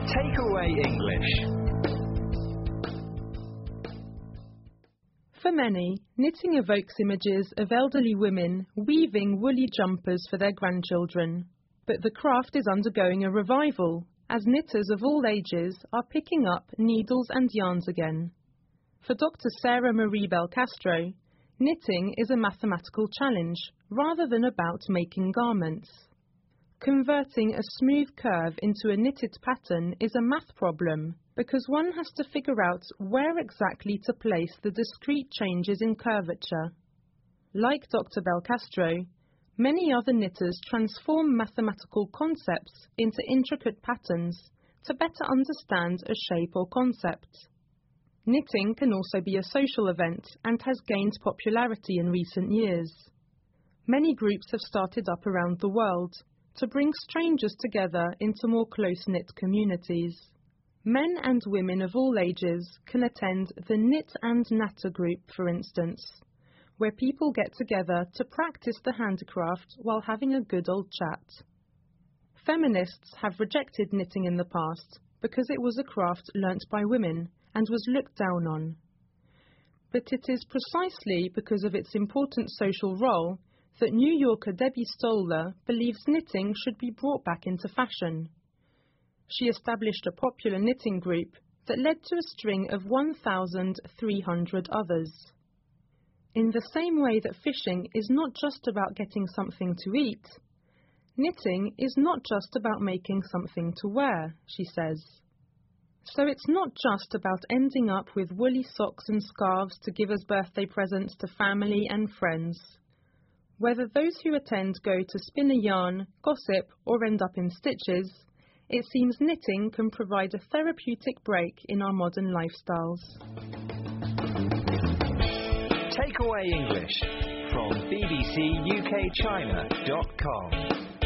Takeaway English. For many, knitting evokes images of elderly women weaving woolly jumpers for their grandchildren. But the craft is undergoing a revival, as knitters of all ages are picking up needles and yarns again. For Dr. Sarah Marie Belcastro, knitting is a mathematical challenge rather than about making garments. Converting a smooth curve into a knitted pattern is a math problem because one has to figure out where exactly to place the discrete changes in curvature. Like Dr. Belcastro, many other knitters transform mathematical concepts into intricate patterns to better understand a shape or concept. Knitting can also be a social event and has gained popularity in recent years. Many groups have started up around the world to bring strangers together into more close-knit communities. Men and women of all ages can attend the Knit and Natter group, for instance, where people get together to practice the handicraft while having a good old chat. Feminists have rejected knitting in the past because it was a craft learnt by women and was looked down on. But it is precisely because of its important social role that New Yorker Debbie Stoller believes knitting should be brought back into fashion. She established a popular knitting group that led to a string of 1,300 others. In the same way that fishing is not just about getting something to eat, knitting is not just about making something to wear, she says. So it's not just about ending up with woolly socks and scarves to give as birthday presents to family and friends. Whether those who attend go to spin a yarn, gossip, or end up in stitches, it seems knitting can provide a therapeutic break in our modern lifestyles. Takeaway English from bbcukchina.com.